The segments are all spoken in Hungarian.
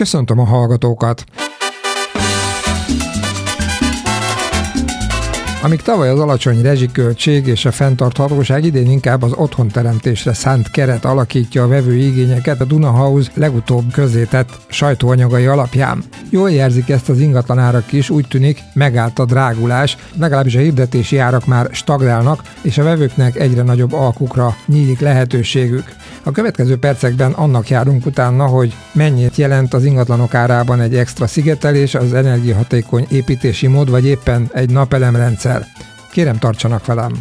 Köszöntöm a hallgatókat! Amíg tavaly az alacsony rezsiköltség és a fenntarthatóság, idén inkább az otthonteremtésre szánt keret alakítja a vevői igényeket a Duna House legutóbb közzétett sajtóanyagai alapján. Jól jelzik ezt az ingatlanárak is, úgy tűnik megállt a drágulás, legalábbis a hirdetési árak már stagnálnak, és a vevőknek egyre nagyobb alkukra nyílik lehetőségük. A következő percekben annak járunk utána, hogy mennyit jelent az ingatlanok árában egy extra szigetelés, az energiahatékony építési mód, vagy éppen egy napelemrendszer. Kérem, tartsanak velem!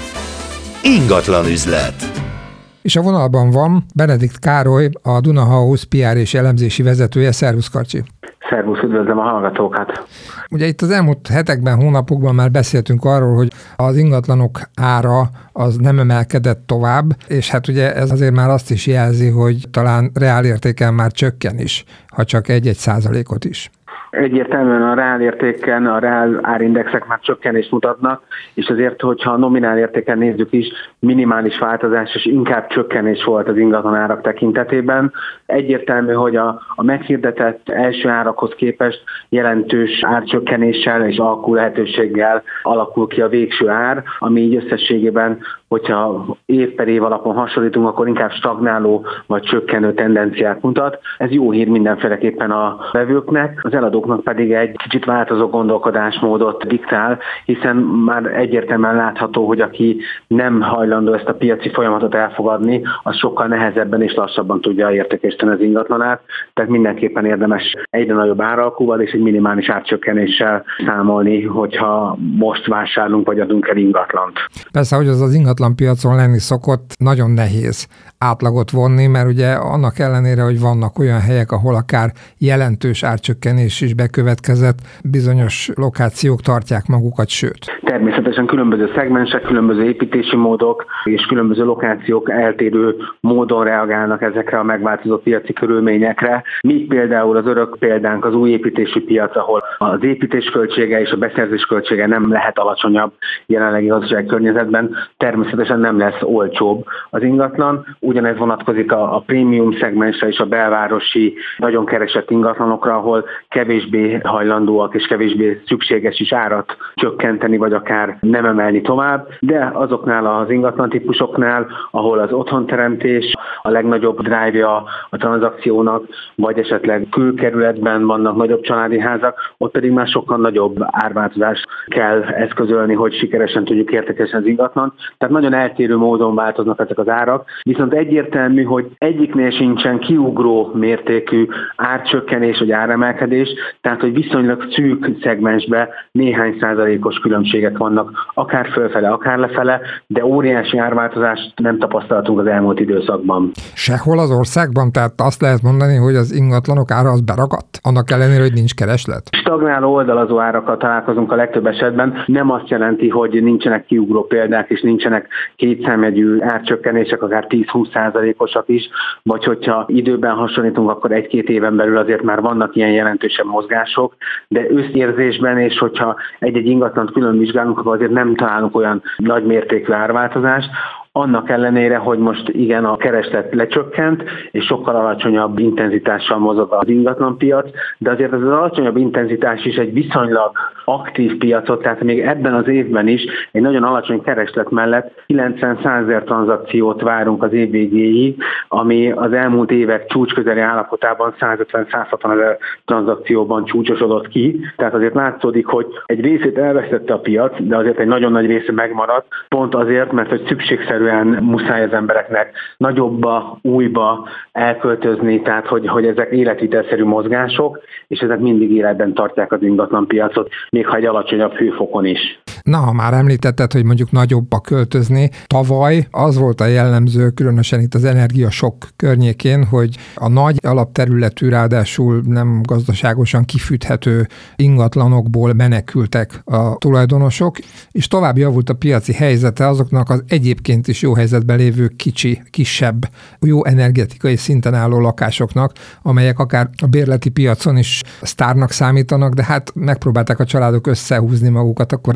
Ingatlan üzlet. És a vonalban van Benedikt Károly, a Duna House PR és elemzési vezetője. Szervusz, Karcsi! Szervusz, üdvözlöm a hallgatókat! Ugye itt az elmúlt hetekben, hónapokban már beszéltünk arról, hogy az ingatlanok ára az nem emelkedett tovább, és hát ugye ez azért már azt is jelzi, hogy talán reálértéken már csökken is, ha csak 1% is. Egyértelműen a reálértéken, a reál árindexek már csökkenést mutatnak, és azért, hogyha a nominál értéken nézzük is, minimális változás és inkább csökkenés volt az ingatlan árak tekintetében. Egyértelmű, hogy a meghirdetett első árakhoz képest jelentős árcsökkenéssel és alkú lehetőséggel alakul ki a végső ár, ami így összességében, hogyha év per év alapon hasonlítunk, akkor inkább stagnáló vagy csökkenő tendenciát mutat. Ez jó hír mindenféleképpen a vevőknek, az eladóknak pedig egy kicsit változó gondolkodásmódot diktál, hiszen már egyértelműen látható, hogy aki nem hajlandó ezt a piaci folyamatot elfogadni, az sokkal nehezebben és lassabban tudja értékesíteni az ingatlanát, tehát mindenképpen érdemes egyre nagyobb áralkúval és egy minimális árcsökkenéssel számolni, hogyha most vásárlunk vagy adunk el ingatlant. Persze, hogy az ingatlan piacon lenni szokott, nagyon nehéz átlagot vonni, mert ugye annak ellenére, hogy vannak olyan helyek, ahol akár jelentős árcsökkenés is bekövetkezett, bizonyos lokációk tartják magukat, sőt. Természetesen különböző szegmensek, különböző építési módok és különböző lokációk eltérő módon reagálnak ezekre a megváltozott piaci körülményekre. Míg például az örök példánk az új építési piac, ahol az építés költsége és a beszerzés költsége nem lehet alacsonyabb jelenlegi gazdasági környezetben, természetesen nem lesz olcsóbb az ingatlan. Ugyanez vonatkozik a prémium szegmensre és a belvárosi, nagyon keresett ingatlanokra, ahol kevésbé hajlandóak és kevésbé szükséges is árat csökkenteni, vagy akár nem emelni tovább, de azoknál az ingatlan típusoknál, ahol az otthonteremtés a legnagyobb drive-ja a tranzakciónak, vagy esetleg külkerületben vannak nagyobb családi házak, ott pedig már sokkal nagyobb árváltozást kell eszközölni, hogy sikeresen tudjuk értékesíteni az ingatlan. Tehát nagyon eltérő módon változnak ezek az árak, viszont egyértelmű, hogy egyiknél sincsen kiugró mértékű árcsökkenés vagy áremelkedés, tehát hogy viszonylag szűk szegmensbe néhány százalékos különbségek vannak, akár fölfele, akár lefele, de óriási árváltozást nem tapasztaltunk az elmúlt időszakban. Sehol az országban, tehát azt lehet mondani, hogy az ingatlanok ára az beragadt, annak ellenére, hogy nincs kereslet? Stagnáló oldalazó árakkal találkozunk a legtöbb esetben, nem azt jelenti, hogy nincsenek kiugró példák, és nincsenek kétszámjegyű árcsökkenések, akár 10-20%-osak is, vagy hogyha időben hasonlítunk, akkor 1-2 éven belül azért már vannak ilyen jelentősebb mozgások, de összérzésben, és hogyha egy-egy ingatlant külön vizsgálunk, akkor azért nem találunk olyan nagy mértékű árváltozást, annak ellenére, hogy most igen, a kereslet lecsökkent, és sokkal alacsonyabb intenzitással mozog az ingatlanpiac, de azért ez az alacsonyabb intenzitás is egy viszonylag aktív piacot, tehát még ebben az évben is egy nagyon alacsony kereslet mellett 90-100 ezer tranzakciót várunk az év végéig, ami az elmúlt évek csúcsközeli állapotában 150-160 ezer tranzakcióban csúcsosodott ki. Tehát azért látszódik, hogy egy részét elvesztette a piac, de azért egy nagyon nagy része megmaradt, pont azért, mert hogy szükségszerűen muszáj az embereknek nagyobba, újba elköltözni, tehát hogy ezek életvitelszerű mozgások, és ezek mindig életben tartják az ingatlanpiacot, még ha egy alacsonyabb hőfokon is. Na, ha már említetted, hogy mondjuk nagyobba költözni, tavaly az volt a jellemző, különösen itt az energiasokk környékén, hogy a nagy alapterületű, ráadásul nem gazdaságosan kifűthető ingatlanokból menekültek a tulajdonosok, és tovább javult a piaci helyzete azoknak az egyébként is jó helyzetben lévő kisebb, jó energetikai szinten álló lakásoknak, amelyek akár a bérleti piacon is sztárnak számítanak, de hát megpróbálták a családok összehúzni magukat, akkor ennek már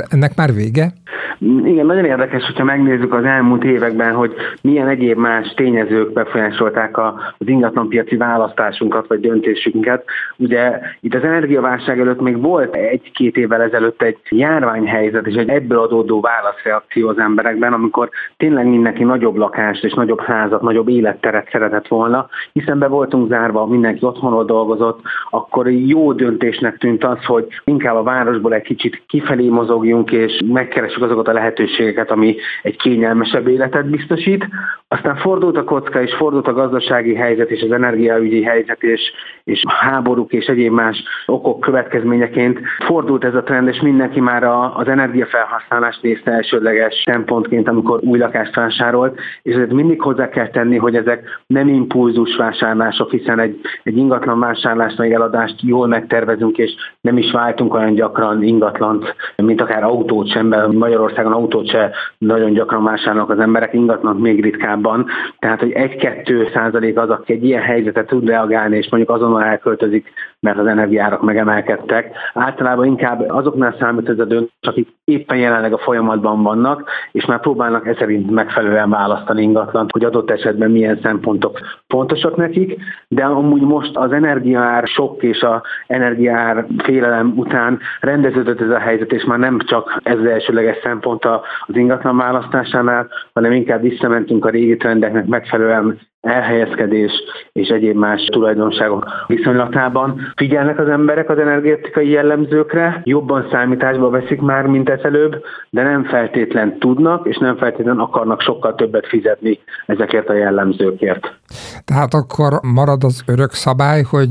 már vége? Igen, nagyon érdekes, hogyha megnézzük az elmúlt években, hogy milyen egyéb más tényezők befolyásolták az ingatlanpiaci választásunkat vagy döntésünket. Ugye itt az energiaválság előtt még volt 1-2 évvel ezelőtt egy járványhelyzet, és egy ebből adódó válaszreakció az emberekben, amikor tényleg mindenki nagyobb lakást és nagyobb házat, nagyobb életteret szeretett volna, hiszen be voltunk zárva, mindenki otthonról dolgozott, akkor jó döntésnek tűnt az, hogy inkább a városból egy kicsit kifelé mozogjunk, és megkeressük azokat a lehetőségeket, ami egy kényelmesebb életet biztosít. Aztán fordult a kocka, és fordult a gazdasági helyzet, és az energiaügyi helyzet, és háborúk és egyéb más okok következményeként fordult ez a trend, és mindenki már az energiafelhasználást nézte elsődleges szempontként, amikor új lakást vásárolt, és ezért mindig hozzá kell tenni, hogy ezek nem impulzus vásárlások, hiszen egy ingatlan vásárlást vagy eladást jól megtervezünk, és nem is váltunk olyan gyakran ingatlant, mint akár autót sem, mert Magyarországon autót se nagyon gyakran vásárolnak az emberek, ingatlant még ritkábban. Tehát, hogy 1-2% az, aki egy ilyen helyzetet tud reagálni, és mondjuk azonnal elköltözik, mert az energiárak megemelkedtek. Általában inkább azoknál számít ez a döntés, akik éppen jelenleg a folyamatban vannak, és már próbálnak ez szerint megfelelően választani ingatlant, hogy adott esetben milyen szempontok fontosak nekik, de amúgy most az energiaár sok és az energiaár félelem után rendeződött ez a helyzet, és már nem csak ez az elsőleges szempont az ingatlan választásánál, hanem inkább visszamentünk a régi trendeknek megfelelően elhelyezkedés és egyéb más tulajdonságok viszonylatában. Figyelnek az emberek az energetikai jellemzőkre, jobban számításba veszik már, mint ezelőbb, de nem feltétlen tudnak, és nem feltétlen akarnak sokkal többet fizetni ezekért a jellemzőkért. Tehát akkor marad az örök szabály, hogy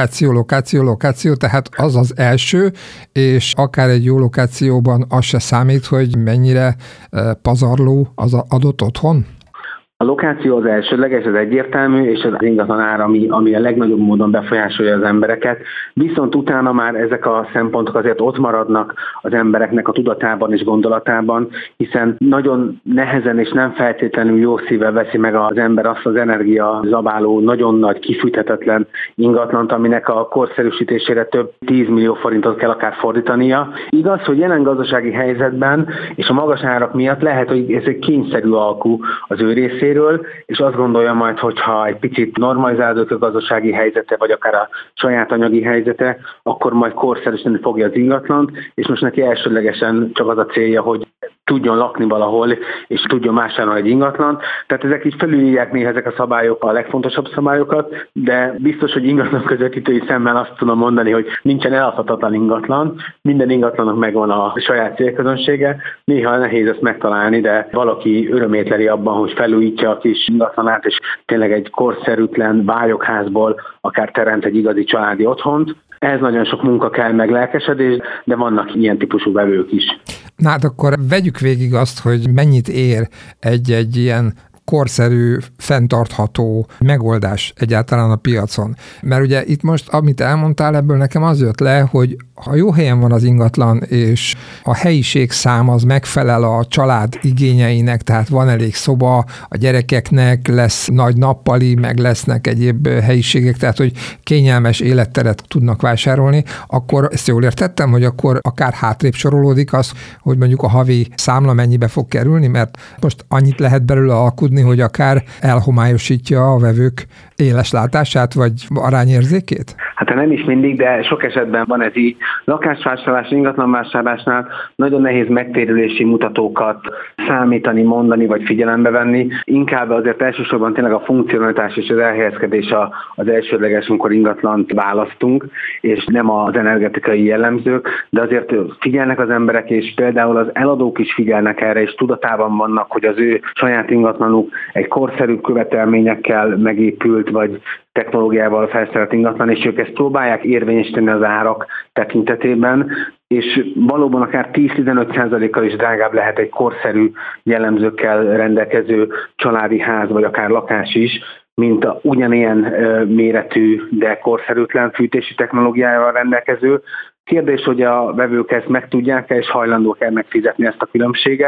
lokáció, tehát az az első, és akár egy jó lokációban az se számít, hogy mennyire pazarló az adott otthon? A lokáció az elsődleges, ez egyértelmű, és az ingatlan ár, ami a legnagyobb módon befolyásolja az embereket. Viszont utána már ezek a szempontok azért ott maradnak az embereknek a tudatában és gondolatában, hiszen nagyon nehezen és nem feltétlenül jó szívvel veszi meg az ember azt az energiazabáló, nagyon nagy, kifűthetetlen ingatlant, aminek a korszerűsítésére több 10 millió forintot kell akár fordítania. Igaz, hogy jelen gazdasági helyzetben és a magas árak miatt lehet, hogy ez egy kényszerű alkú az ő részéről, és azt gondolja majd, hogyha egy picit normalizálódik a gazdasági helyzete, vagy akár a saját anyagi helyzete, akkor majd korszerűsíteni fogja az ingatlant, és most neki elsődlegesen csak az a célja, hogy tudjon lakni valahol, és tudjon vásárolni egy ingatlant. Tehát ezek így felülírják néha ezek a szabályok, a legfontosabb szabályokat, de biztos, hogy ingatlan közvetítői szemmel azt tudom mondani, hogy nincsen eladhatatlan ingatlan, minden ingatlannak megvan a saját célközönsége, néha nehéz ezt megtalálni, de valaki örömét leli abban, hogy felújítja a kis ingatlanát, és tényleg egy korszerűtlen vályokházból akár teremt egy igazi családi otthont. Ehhez nagyon sok munka kell, meg lelkesedés, de vannak ilyen típusú vevők is. Na hát akkor vegyük végig azt, hogy mennyit ér egy ilyen korszerű, fenntartható megoldás egyáltalán a piacon. Mert ugye itt most, amit elmondtál, ebből nekem az jött le, hogy ha jó helyen van az ingatlan, és a helyiség szám az megfelel a család igényeinek, tehát van elég szoba, a gyerekeknek lesz nagy nappali, meg lesznek egyéb helyiségek, tehát hogy kényelmes életteret tudnak vásárolni, akkor ezt jól értettem, hogy akkor akár hátrébb sorolódik az, hogy mondjuk a havi számla mennyibe fog kerülni, mert most annyit lehet belőle alkudni, hogy akár elhomályosítja a vevők éles látását, vagy arányérzékét? Hát nem is mindig, de sok esetben van ez így. Lakásvásárlás, ingatlanvásárlásnál nagyon nehéz megtérülési mutatókat számítani, mondani, vagy figyelembe venni. Inkább azért elsősorban tényleg a funkcionalitás és az elhelyezkedés az elsődleges, amikor ingatlant választunk, és nem az energetikai jellemzők, de azért figyelnek az emberek, és például az eladók is figyelnek erre, és tudatában vannak, hogy az ő saját ingatlanuk egy korszerű követelményekkel megépült, vagy technológiával felszerelt ingatlan, és ők ezt próbálják érvényesíteni az árak tekintetében, és valóban akár 10-15%-kal is drágább lehet egy korszerű jellemzőkkel rendelkező családi ház, vagy akár lakás is, mint a ugyanilyen méretű, de korszerűtlen fűtési technológiával rendelkező. Kérdés, hogy a vevők ezt meg tudják-e, és hajlandók-e megfizetni ezt a különbséget.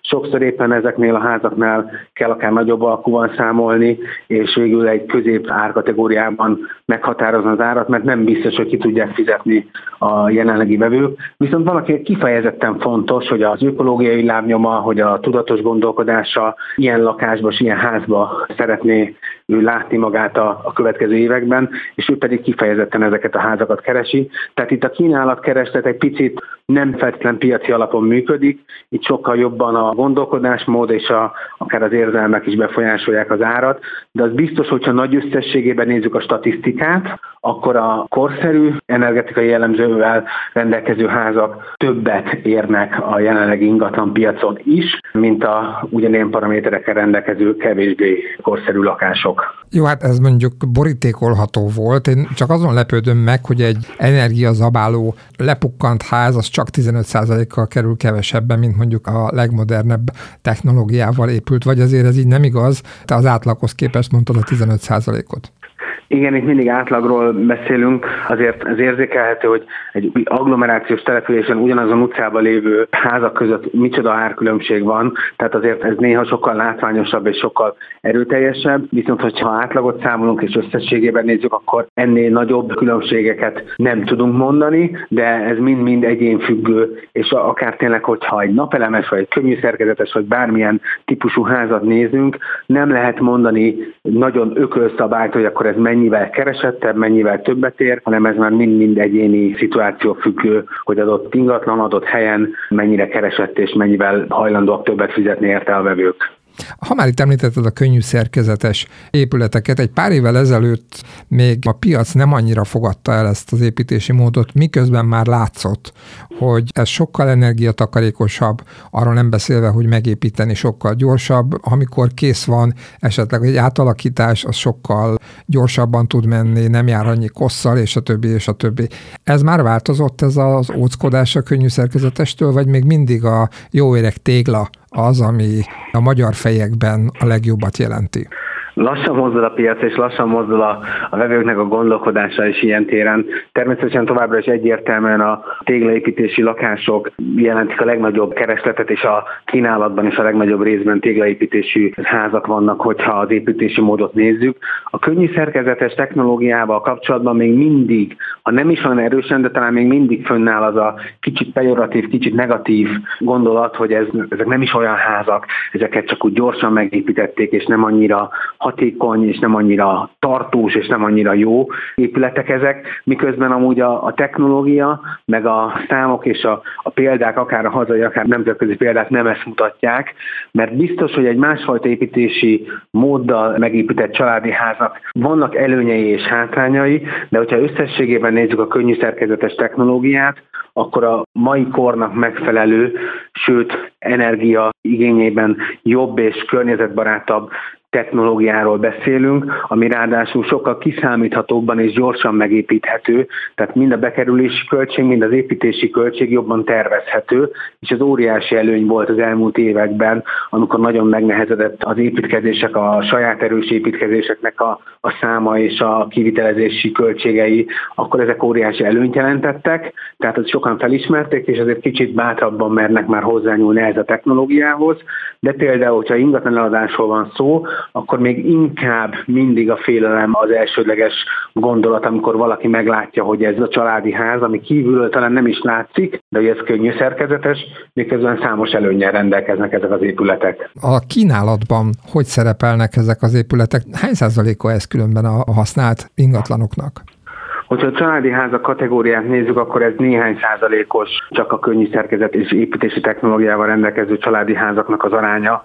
sokszor éppen ezeknél a házaknál kell akár nagyobb alkúval számolni, és végül egy közép árkategóriában meghatározni az árat, mert nem biztos, hogy ki tudják fizetni a jelenlegi vevők. Viszont valaki kifejezetten fontos, hogy az ökológiai lábnyoma, hogy a tudatos gondolkodása ilyen lakásba, ilyen házba szeretné ő látni magát a következő években, és ő pedig kifejezetten ezeket a házakat keresi. Tehát itt a kínálatkereslet egy picit nem feltétlen piaci alapon működik, itt sokkal jobban a gondolkodásmód és akár az érzelmek is befolyásolják az árat, de az biztos, hogyha nagy összességében nézzük a statisztikát, akkor a korszerű energetikai jellemzővel rendelkező házak többet érnek a jelenlegi ingatlan piacon is, mint a ugyanilyen paraméterekkel rendelkező kevésbé korszerű lakások. Jó, hát ez mondjuk borítékolható volt. Én csak azon lepődöm meg, hogy egy energiazabáló lepukkant ház az csak 15%-kal kerül kevesebben, mint mondjuk a legmodernebb technológiával épült, vagy azért ez így nem igaz? Te az átlaghoz képest mondtad a 15%-ot. Igen, itt mindig átlagról beszélünk, azért ez érzékelhető, hogy egy agglomerációs településen ugyanazon utcában lévő házak között micsoda árkülönbség van, tehát azért ez néha sokkal látványosabb és sokkal erőteljesebb, viszont hogyha átlagot számolunk és összességében nézzük, akkor ennél nagyobb különbségeket nem tudunk mondani, de ez mind-mind egyénfüggő, és akár tényleg, hogyha egy napelemes, vagy egy könnyű szerkezetes, vagy bármilyen típusú házat nézünk, nem lehet mondani nagyon ökölszabályt, hogy akkor ez mennyivel keresettebb, mennyivel többet ér, hanem ez már mind-mind egyéni szituáció függő, hogy adott ingatlan, adott helyen mennyire keresett és mennyivel hajlandóak többet fizetni érte a vevők. Ha már itt említetted a könnyű szerkezetes épületeket, egy pár évvel ezelőtt még a piac nem annyira fogadta el ezt az építési módot, miközben már látszott, hogy ez sokkal energiatakarékosabb, arról nem beszélve, hogy megépíteni sokkal gyorsabb, amikor kész van esetleg egy átalakítás, az sokkal gyorsabban tud menni, nem jár annyi kosszal, és a többi, és a többi. Ez már változott, ez az óckodás a könnyű szerkezetestől, vagy még mindig a jó öreg tégla az, ami a magyar fejekben a legjobbat jelenti? Lassan mozdul a piac, és lassan mozdul a vevőknek a gondolkodása is ilyen téren. Természetesen továbbra is egyértelműen a téglaépítési lakások jelentik a legnagyobb keresletet, és a kínálatban is a legnagyobb részben téglaépítésű házak vannak, hogyha az építési módot nézzük. A könnyű szerkezetes technológiával kapcsolatban még mindig, ha nem is olyan erősen, de talán még mindig fönnáll az a kicsit pejoratív, kicsit negatív gondolat, hogy ezek nem is olyan házak, ezeket csak úgy gyorsan megépítették, és nem annyira hatékony, és nem annyira tartós, és nem annyira jó épületek ezek, miközben amúgy a technológia, meg a számok és a példák, akár a hazai, akár nemzetközi példák nem ezt mutatják, mert biztos, hogy egy másfajta építési móddal megépített családi házak vannak előnyei és hátrányai, de hogyha összességében nézzük a könnyű szerkezetes technológiát, akkor a mai kornak megfelelő, sőt energia igényében jobb és környezetbarátabb technológiáról beszélünk, ami ráadásul sokkal kiszámíthatóbban és gyorsan megépíthető, tehát mind a bekerülési költség, mind az építési költség jobban tervezhető, és ez óriási előny volt az elmúlt években, amikor nagyon megnehezedett az építkezések, a saját erős építkezéseknek a száma és a kivitelezési költségei, akkor ezek óriási előnyt jelentettek, tehát ezt sokan felismerték, és azért kicsit bátrabban mernek már hozzányúlni ehhez a technológiához, de például, hogyha ingatlan eladásról van szó, akkor még inkább mindig a félelem az elsődleges gondolat, amikor valaki meglátja, hogy ez a családi ház, ami kívülről talán nem is látszik, de hogy ez könnyű szerkezetes, miközben számos előnnyel rendelkeznek ezek az épületek. A kínálatban hogy szerepelnek ezek az épületek? Hány százaléka ez különben a használt ingatlanoknak? Hogyha a családi házak kategóriát nézzük, akkor ez néhány százalékos, csak a könnyű szerkezet és építési technológiával rendelkező családi házaknak az aránya.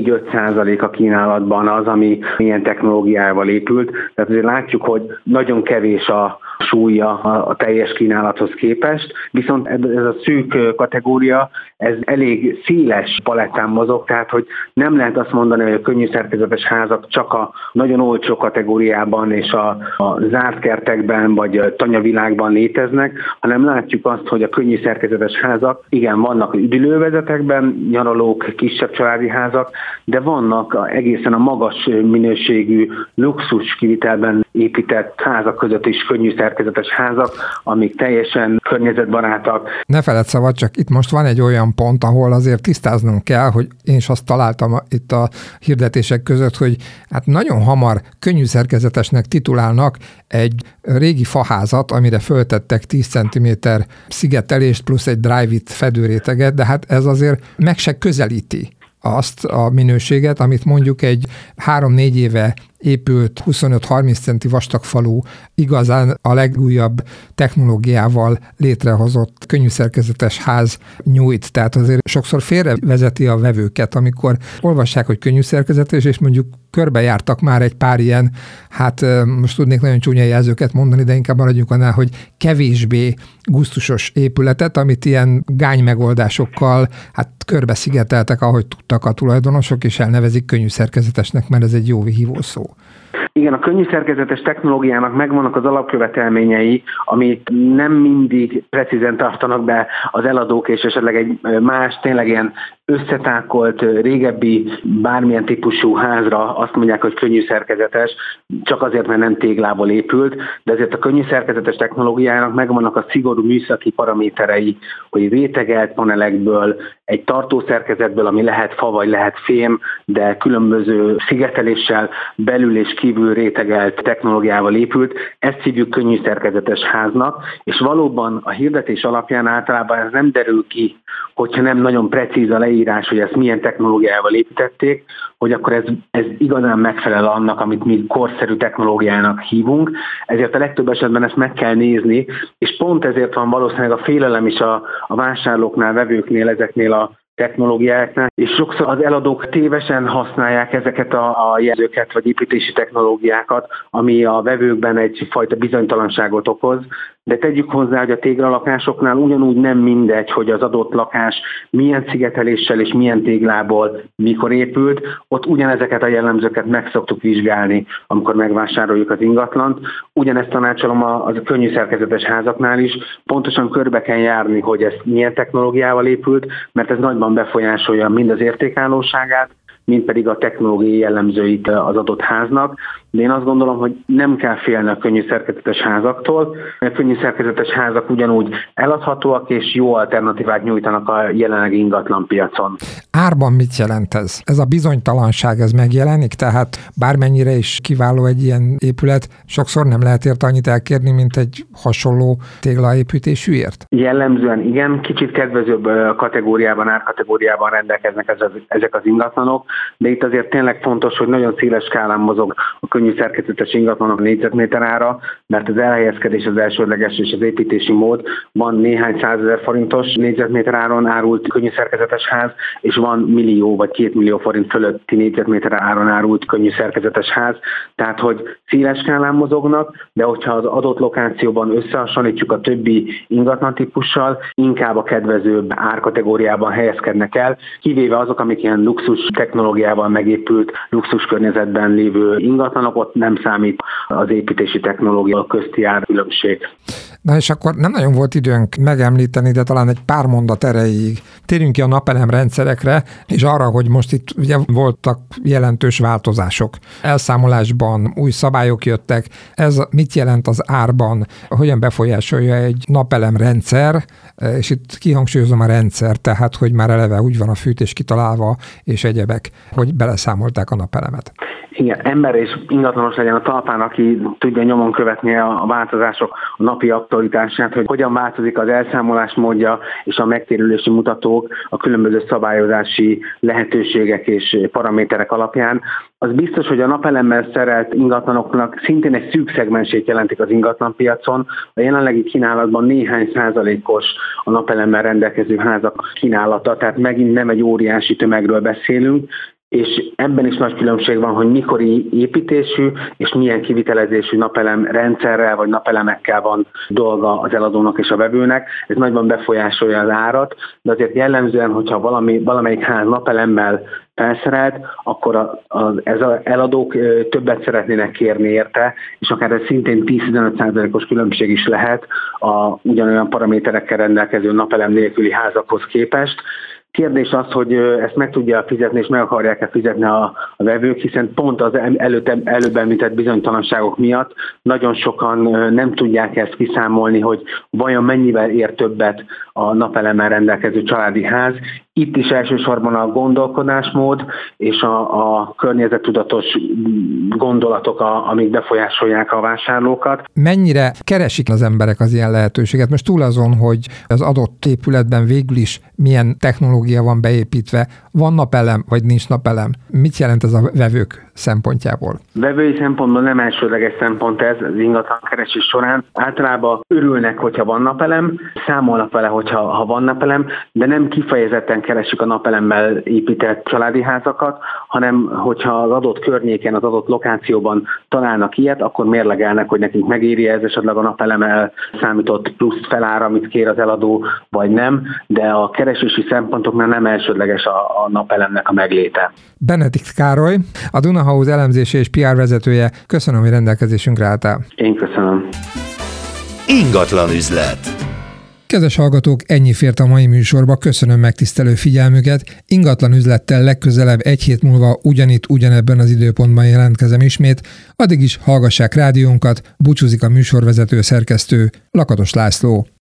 4-5% a kínálatban az, ami ilyen technológiával épült. Tehát azért látjuk, hogy nagyon kevés a súlya a teljes kínálathoz képest, viszont ez a szűk kategória, ez elég széles palettán mozog, tehát hogy nem lehet azt mondani, hogy a könnyű szerkezetes házak csak a nagyon olcsó kategóriában és a zárt kertekben vagy tanyavilágban léteznek, hanem látjuk azt, hogy a könnyű szerkezetes házak, igen, vannak üdülővezetekben, nyaralók, kisebb családi házak, de vannak egészen a magas minőségű luxus kivitelben épített házak között is könnyű szerkezetes szerkezetes házak, amik teljesen környezetbarátak. Ne feledd szabad, csak itt most van egy olyan pont, ahol azért tisztáznunk kell, hogy én is azt találtam itt a hirdetések között, hogy hát nagyon hamar könnyű szerkezetesnek titulálnak egy régi faházat, amire föltettek 10 cm szigetelést plusz egy drive-it fedőréteget, de hát ez azért meg se közelíti azt a minőséget, amit mondjuk egy 3-4 éve épült 25-30 centi vastag falu igazán a legújabb technológiával létrehozott könnyűszerkezetes ház nyújt. Tehát azért sokszor félrevezeti a vevőket, amikor olvassák, hogy könnyűszerkezetes, és mondjuk körbejártak már egy pár ilyen, hát most tudnék nagyon csúnya jelzőket mondani, de inkább maradjunk annál, hogy kevésbé gusztusos épületet, amit ilyen gány megoldásokkal hát körbeszigeteltek, ahogy tudtak a tulajdonosok, és elnevezik könnyűszerkezetesnek, mert ez egy jó hívószó. Igen, a könnyűszerkezetes technológiának megvannak az alapkövetelményei, amit nem mindig precízen tartanak be az eladók, és esetleg egy más, tényleg ilyen összetákolt, régebbi, bármilyen típusú házra azt mondják, hogy könnyűszerkezetes, csak azért, mert nem téglából épült, de azért a könnyűszerkezetes technológiának megvannak a szigorú műszaki paraméterei, hogy rétegelt panelekből, egy tartószerkezetből, ami lehet fa vagy lehet fém, de különböző szigeteléssel belül és kívül rétegelt technológiával épült, ezt hívjuk könnyűszerkezetes háznak, és valóban a hirdetés alapján általában ez nem derül ki, hogyha nem nagyon precíz a leírás, hogy ezt milyen technológiával építették, hogy akkor ez igazán megfelel annak, amit mi korszerű technológiának hívunk, ezért a legtöbb esetben ezt meg kell nézni, és pont ezért van valószínűleg a félelem is a vásárlóknál, vevőknél, ezeknél a technológiáknál, és sokszor az eladók tévesen használják ezeket a jelzőket vagy építési technológiákat, ami a vevőkben egyfajta bizonytalanságot okoz, de tegyük hozzá, hogy a téglalakásoknál ugyanúgy nem mindegy, hogy az adott lakás milyen szigeteléssel és milyen téglából mikor épült, ott ugyanezeket a jellemzőket meg szoktuk vizsgálni, amikor megvásároljuk az ingatlant. Ugyanezt tanácsolom a könnyűszerkezetes házaknál is, pontosan körbe kell járni, hogy ez milyen technológiával épült, mert ez nagyban befolyásolja mind az értékállóságát, mint pedig a technológiai jellemzőit az adott háznak. De én azt gondolom, hogy nem kell félni a könnyűszerkezetes házaktól. A könnyűszerkezetes házak ugyanúgy eladhatóak és jó alternatívát nyújtanak a jelenlegi ingatlanpiacon. Árban mit jelent ez? Ez a bizonytalanság, ez megjelenik? Tehát bármennyire is kiváló egy ilyen épület, sokszor nem lehet érte annyit elkérni, mint egy hasonló téglaépítésűért? Jellemzően igen, kicsit kedvezőbb árkategóriában rendelkeznek ezek az ingatlanok, de itt azért tényleg fontos, hogy nagyon széles skálán mozog a könnyűszerkezetes ingatlanok négyzetméter ára, mert az elhelyezkedés az elsődleges és az építési mód. Van néhány 100 000 forintos négyzetméter áron árult könnyűszerkezetes ház, és van millió vagy 2 millió forint fölötti négyzetméter áron árult könnyűszerkezetes ház. Tehát, hogy széles skálán mozognak, de hogyha az adott lokációban összehasonlítjuk a többi ingatlan típussal, inkább a kedvezőbb árkategóriában helyezkednek el, kivéve azok, amik ilyen luxus technológiával megépült, luxus környezetben lévő ingatlanok, ott nem számít az építési technológia közti árkülönbség. Na és akkor nem nagyon volt időnk megemlíteni, de talán egy pár mondat erejéig térjünk ki a napelemrendszerekre, és arra, hogy most itt ugye voltak jelentős változások. Elszámolásban új szabályok jöttek. Ez mit jelent az árban? Hogyan befolyásolja egy napelemrendszer? És itt kihangsúlyozom a rendszer, tehát hogy már eleve úgy van a fűtés kitalálva, és egyebek, hogy beleszámolták a napelemet. Igen, ember és ingatlanos legyen a talpán, aki tudja nyomon követni a változások, a napi aktualitását, hogy hogyan változik az elszámolás módja és a megtérülési mutatók a különböző szabályozási lehetőségek és paraméterek alapján. Az biztos, hogy a napelemmel szerelt ingatlanoknak szintén egy szűk szegmensét jelentik az ingatlanpiacon. A jelenlegi kínálatban néhány százalékos a napelemmel rendelkező házak kínálata, tehát megint nem egy óriási tömegről beszélünk, és ebben is nagy különbség van, hogy mikori építésű és milyen kivitelezésű napelem rendszerrel vagy napelemekkel van dolga az eladónak és a vevőnek. Ez nagyban befolyásolja az árat, de azért jellemzően, hogyha valamelyik ház napelemmel felszerelt, akkor az eladók többet szeretnének kérni érte, és akár ez szintén 10-15%-os különbség is lehet a ugyanolyan paraméterekkel rendelkező napelem nélküli házakhoz képest. Kérdés az, hogy ezt meg tudja fizetni, és meg akarják-e fizetni a vevők, hiszen pont az előbb említett bizonytalanságok miatt nagyon sokan nem tudják ezt kiszámolni, hogy vajon mennyivel ér többet a napelemmel rendelkező családi ház. Itt is elsősorban a gondolkodásmód és a környezettudatos gondolatok, amik befolyásolják a vásárlókat. Mennyire keresik az emberek az ilyen lehetőséget? Most túl azon, hogy az adott épületben végül is milyen technológia van beépítve, van napelem, vagy nincs napelem? Mit jelent ez a vevők szempontjából? Vevői szempontból nem elsődleges szempont ez az ingatlan keresés során. Általában örülnek, hogyha van napelem, számolnak vele, hogyha van napelem, de nem kifejezetten keresik a napelemmel épített családi házakat, hanem hogyha az adott környéken, az adott lokációban találnak ilyet, akkor mérlegelnek, hogy nekünk megéri ez esetleg a napelemmel számított plusz felár, amit kér az eladó, vagy nem, de a keresési szempontoknál nem elsődleges a napelemnek a megléte. Benedikt Károly, a Duna House elemzési és PR vezetője. Köszönöm, hogy rendelkezésünkre álltál. Én köszönöm. Ingatlan üzlet. Kedves hallgatók, ennyi fért a mai műsorba, köszönöm megtisztelő figyelmüket. Ingatlan üzlettel legközelebb egy hét múlva ugyanebben az időpontban jelentkezem ismét. Addig is hallgassák rádiónkat, búcsúzik a műsorvezető szerkesztő Lakatos László.